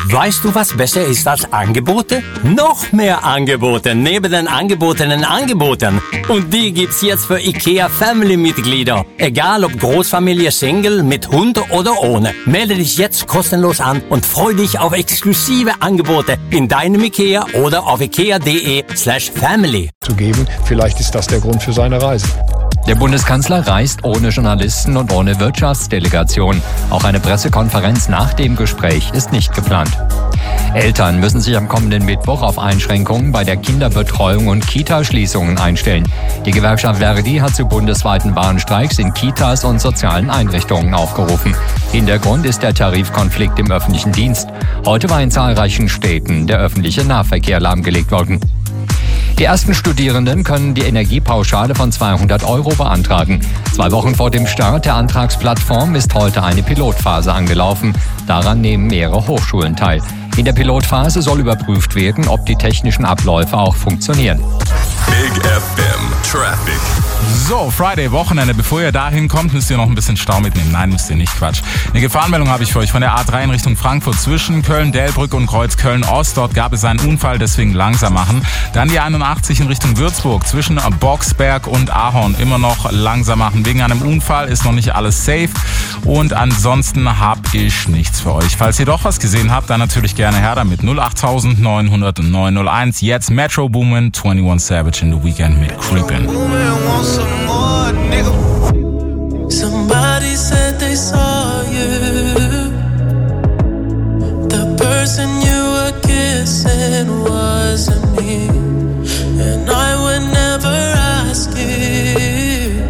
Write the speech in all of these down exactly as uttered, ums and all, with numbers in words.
Weißt du, was besser ist als Angebote? Noch mehr Angebote neben den angebotenen Angeboten. Und die gibt's jetzt für IKEA Family-Mitglieder. Egal ob Großfamilie, Single, mit Hund oder ohne. Melde dich jetzt kostenlos an und freu dich auf exklusive Angebote in deinem IKEA oder auf ikea.de slash family. Zu geben, vielleicht ist das der Grund für seine Reise. Der Bundeskanzler reist ohne Journalisten und ohne Wirtschaftsdelegation. Auch eine Pressekonferenz nach dem Gespräch ist nicht geplant. Eltern müssen sich am kommenden Mittwoch auf Einschränkungen bei der Kinderbetreuung und Kita-Schließungen einstellen. Die Gewerkschaft Verdi hat zu bundesweiten Warnstreiks in Kitas und sozialen Einrichtungen aufgerufen. Hintergrund ist der Tarifkonflikt im öffentlichen Dienst. Heute war in zahlreichen Städten der öffentliche Nahverkehr lahmgelegt worden. Die ersten Studierenden können die Energiepauschale von zweihundert Euro beantragen. Zwei Wochen vor dem Start der Antragsplattform ist heute eine Pilotphase angelaufen. Daran nehmen mehrere Hochschulen teil. In der Pilotphase soll überprüft werden, ob die technischen Abläufe auch funktionieren. Big F M Traffic. So, Friday, Wochenende. Bevor ihr dahin kommt, müsst ihr noch ein bisschen Stau mitnehmen. Nein, müsst ihr nicht, Quatsch. Eine Gefahrenmeldung habe ich für euch von der A drei in Richtung Frankfurt zwischen Köln, Delbrück und Kreuz Köln-Ost. Dort gab es einen Unfall, deswegen langsam machen. Dann die einundachtzig in Richtung Würzburg zwischen Boxberg und Ahorn. Immer noch langsam machen. Wegen einem Unfall ist noch nicht alles safe. Und ansonsten habe ich nichts für euch. Falls ihr doch was gesehen habt, dann natürlich gerne her damit. null acht neun null null neun null eins. Jetzt Metro Boomin, einundzwanzig Savage in the Weekend mit Creepin'. Somebody said they saw you. The person you were kissing wasn't me. And I would never ask you.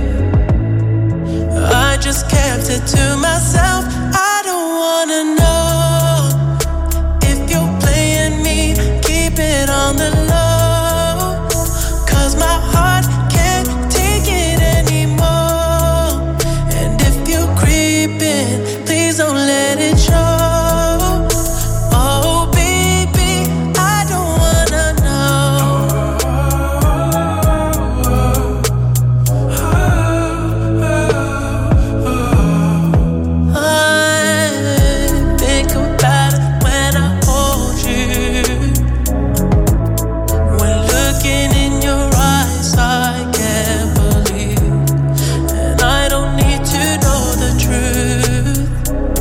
I just kept it to myself. I don't wanna know if you're playing me. Keep it on the low, 'cause my heart can't take it anymore. And if you're creeping, please don't let it show. Oh baby, I don't wanna know. I think about it when I hold you. When looking in your eyes, I can't believe. And I don't need to know the truth.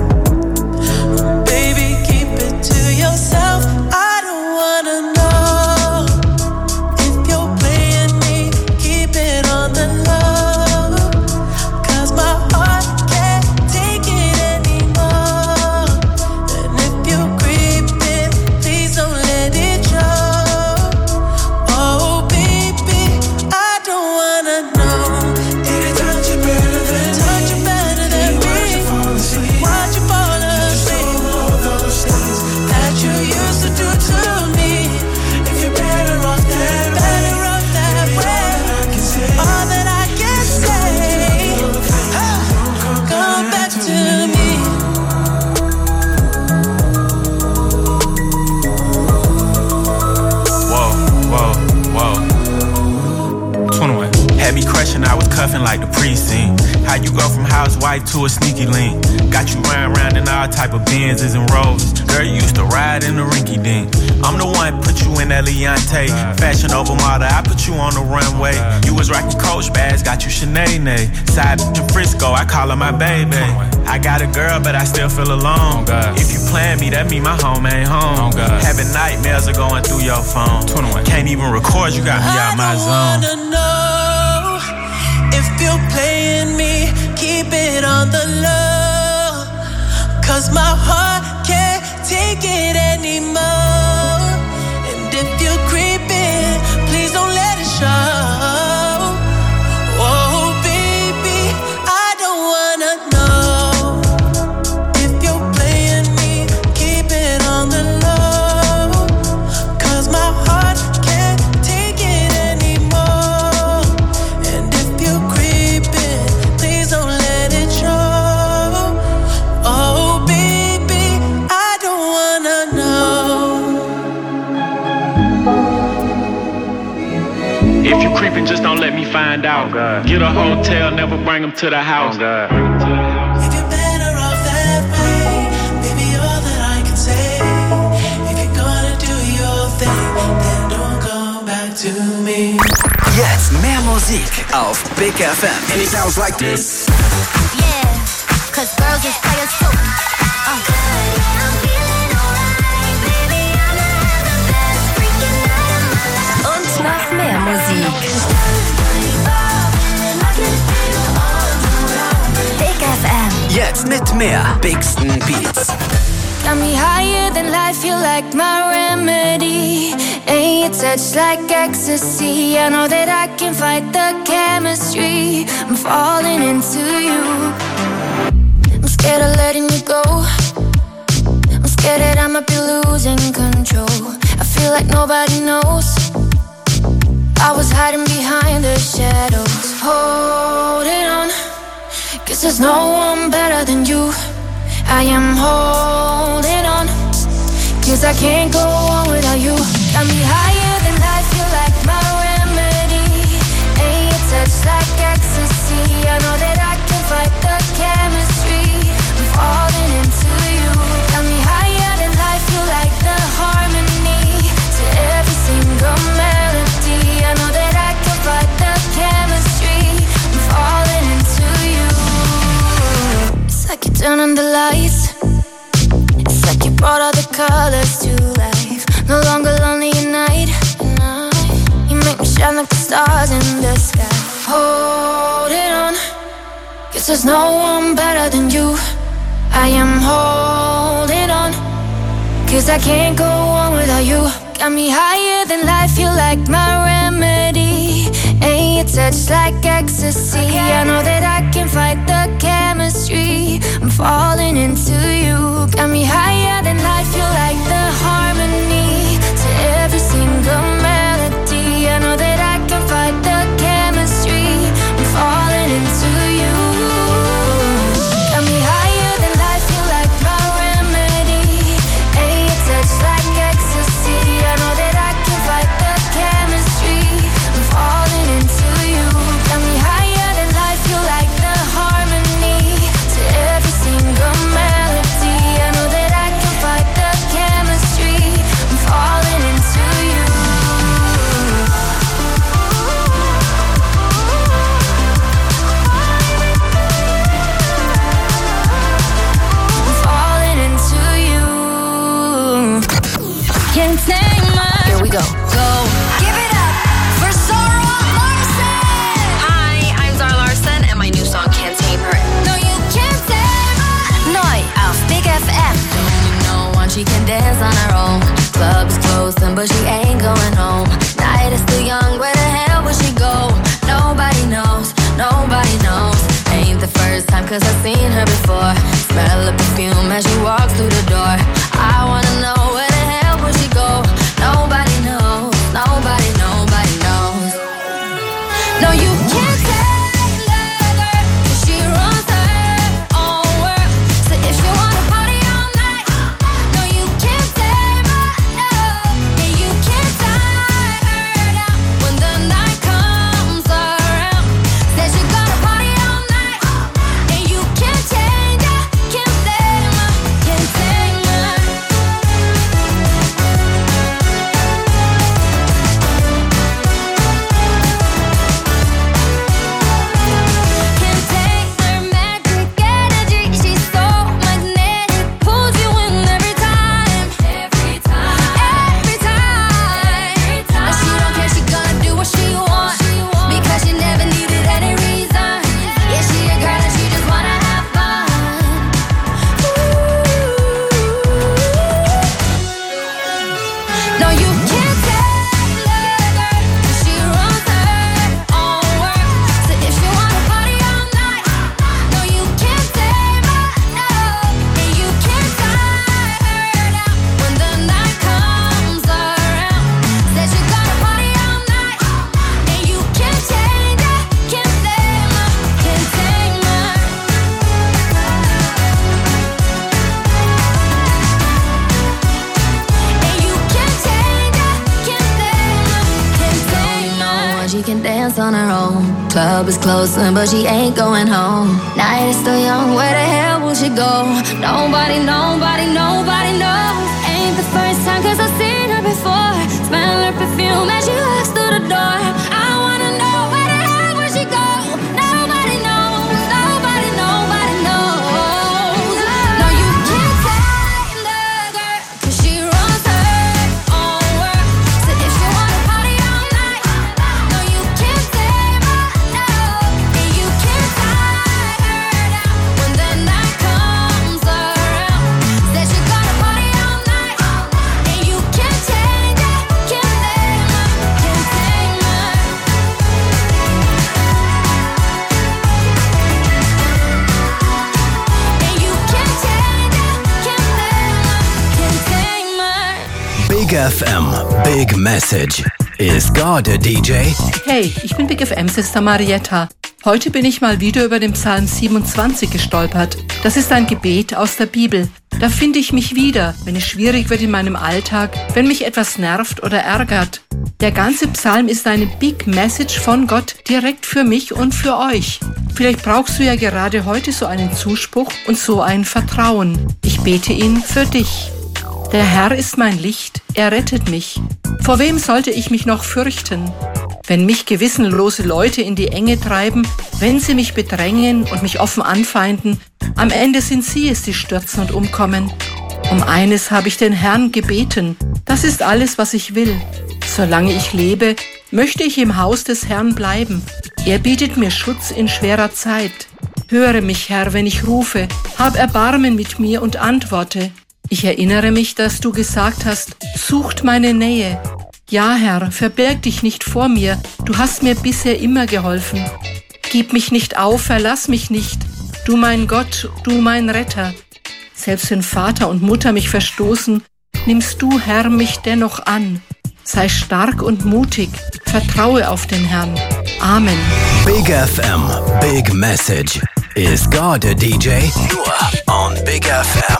Baby, keep it to yourself. I don't wanna know if you're playing me. Keep it on the low, 'cause my heart can't take it anymore. And if you're creeping, please don't let it show. Oh baby, I don't wanna know. Did it touch you better than touch you better than me? Watch you fall asleep. Watch you fall asleep. All those things that you used to do to me. If you're better off that way, better off that way. All that I can say, ah, come back to me. Whoa, whoa, whoa. twenty-one. Had me crushing, I was cuffing like the precinct. How you go from housewife to a sneaky link? Got you riding around in all type of Benzes and Rolls. Girl, you used to ride in the rinky dink. I'm the one put you in that Leontay. Fashion over model, I put you on the runway. You was rocking Coach bags, got you Sinead. Side bitch in Frisco, I call her my baby. I got a girl, but I still feel alone. If you plan me, that mean my home ain't home. Having nightmares are going through your phone. Can't even record, you got me out my zone. I don't wanna know if you're playing me. Keep it on the low, 'cause my heart can't take it anymore. And if you're creeping, please don't let it show. Oh baby, I don't wanna know if you're playing me. Keep it on the low, 'cause my heart can't take it anymore. And if you're creeping, please don't let it show. Oh baby, I don't wanna know. If you creeping, just don't let me find out. Get a hotel, never bring them to the house. If you're better off that way, baby, all that I can say. Musik auf Big F M. And it sounds like this. Yeah, cause girls is players too. Uh. I'm feeling alright, baby, I'ma have the best freaking night of my life. Und noch mehr Musik. Big F M. Jetzt mit mehr Bigsten Beats. Got me higher than life, feel like my remedy. Ain't your touch like ecstasy. I know that I can fight the chemistry. I'm falling into you. I'm scared of letting you go. I'm scared that I might be losing control. I feel like nobody knows. I was hiding behind the shadows. Holding on, 'cause there's no one better than you. I am holding on, 'cause I can't go on without you. Got me higher than life, feel like my remedy. Ain't your touch like ecstasy. I know that I can fight the chemistry. I'm falling into you. Got me higher than life, feel like the harmony to every single melody. I know that I can fight the chemistry. I'm falling into you. It's like you turn on the lights. It's like you brought all the colors to life. No longer lonely at night. You make me shine like the stars in the sky. Hold it on, 'cause there's no one better than you. I am holding on, 'cause I can't go on without you. Got me higher than life, feel like my remedy. Ain't your touch like ecstasy. I know that I can fight the chemistry. I'm falling into you. Got me higher than life, feel like the harmony to every single melody. I know that I can fight the chemistry. I'm falling into you. Got me higher than life, feel like my remedy. Ain't your touch like ecstasy. I know that I can fight the chemistry. I'm falling into you. Got me higher than life, feel like the harmony to every single melody. I know that I can fight the chemistry. I'm falling into you. I'm falling into you. Can't take my. Here we go. Go. Give it up for Zara Larsson. Hi, I'm Zara Larsson and my new song Can't Tame Her. No, you can't take my. Neu auf Big F M. No one, she can dance on her own. Club's closing, but she ain't going home. Night is still young, where the hell will she go? Nobody knows, nobody knows. Ain't the first time, 'cause I've seen her before. Smell the perfume as she walks through the door. I wanna know where the hell will she go? Nobody knows, nobody, nobody knows. No, you can't take her, 'cause she runs her own world. So if you wanna party all night, no, you can't take her, no. And you can't tie her down when the night comes around. Says you gotta party all night, and you can't change her, can't tame her, can't tame her. Can't take her magic energy. She's so magnetic, pulls you in every time, every time, every time. And she don't care, she gonna do what she wants, because she never needed any reason. Yeah, she a girl and she just wanna have fun. No, you can't take her, 'cause she runs her own world. So if you wanna party all night, no, you can't tame her, no. And you can't tie her down when the night comes around. Says you gotta party all night, and you can't change her, can't tame her, can't tame her. And you can't change her, can't tame her, can't tame No her. one, she can dance on her own. Club is closing, but she ain't going home. Night is still young, where the hell will she go? Nobody, nobody, nobody knows. Ain't the first time, 'cause I've seen her before. Smell her perfume as she walks through the door. I wanna know where the hell Big F M, Big Message. Is God a D J? Hey, ich bin Big F M-Sister Marietta. Heute bin ich mal wieder über den Psalm siebenundzwanzig gestolpert. Das ist ein Gebet aus der Bibel. Da finde ich mich wieder, wenn es schwierig wird in meinem Alltag, wenn mich etwas nervt oder ärgert. Der ganze Psalm ist eine Big Message von Gott direkt für mich und für euch. Vielleicht brauchst du ja gerade heute so einen Zuspruch und so ein Vertrauen. Ich bete ihn für dich. Der Herr ist mein Licht, er rettet mich. Vor wem sollte ich mich noch fürchten? Wenn mich gewissenlose Leute in die Enge treiben, wenn sie mich bedrängen und mich offen anfeinden, am Ende sind sie es, die stürzen und umkommen. Um eines habe ich den Herrn gebeten, das ist alles, was ich will. Solange ich lebe, möchte ich im Haus des Herrn bleiben. Er bietet mir Schutz in schwerer Zeit. Höre mich, Herr, wenn ich rufe, hab Erbarmen mit mir und antworte. Ich erinnere mich, dass du gesagt hast, sucht meine Nähe. Ja, Herr, verberg dich nicht vor mir, du hast mir bisher immer geholfen. Gib mich nicht auf, verlass mich nicht, du mein Gott, du mein Retter. Selbst wenn Vater und Mutter mich verstoßen, nimmst du, Herr, mich dennoch an. Sei stark und mutig, vertraue auf den Herrn. Amen. Big F M, Big Message. Is God a D J? Nur on Big F M.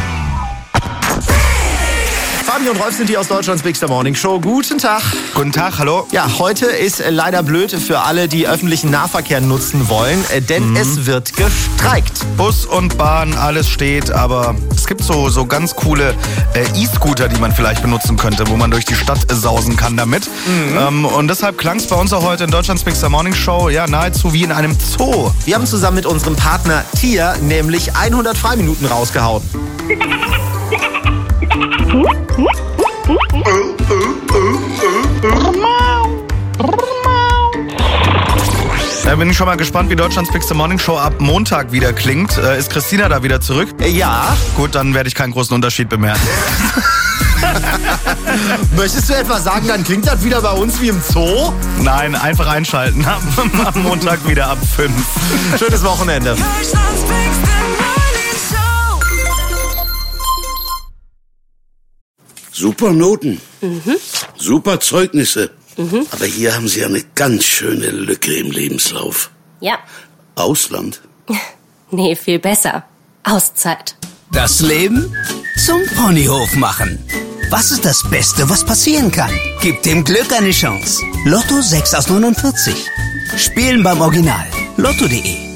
Fabi und Rolf sind hier aus Deutschlands Big Star Morning Show. Guten Tag. Guten Tag, hallo. Ja, heute ist äh, leider blöd für alle, die öffentlichen Nahverkehr nutzen wollen, äh, denn mhm. es wird gestreikt. Bus und Bahn, alles steht, aber es gibt so, so ganz coole äh, E-Scooter, die man vielleicht benutzen könnte, wo man durch die Stadt äh, sausen kann damit. Mhm. Ähm, und deshalb klang es bei uns auch heute in Deutschlands Big Star Morning Show ja nahezu wie in einem Zoo. Wir haben zusammen mit unserem Partner Tier nämlich hundert Freiminuten rausgehauen. Da bin ich schon mal gespannt, wie Deutschlands Big Star Morning Show ab Montag wieder klingt. Äh, ist Christina da wieder zurück? Ja. Gut, dann werde ich keinen großen Unterschied bemerken. Möchtest du etwa sagen, dann klingt das wieder bei uns wie im Zoo? Nein, einfach einschalten. Am Montag wieder ab fünf. Schönes Wochenende. Super Noten, Mhm. super Zeugnisse. Mhm. Aber hier haben Sie eine ganz schöne Lücke im Lebenslauf. Ja. Ausland? Nee, viel besser. Auszeit. Das Leben zum Ponyhof machen. Was ist das Beste, was passieren kann? Gib dem Glück eine Chance. Lotto sechs aus neunundvierzig. Spielen beim Original. Lotto punkt de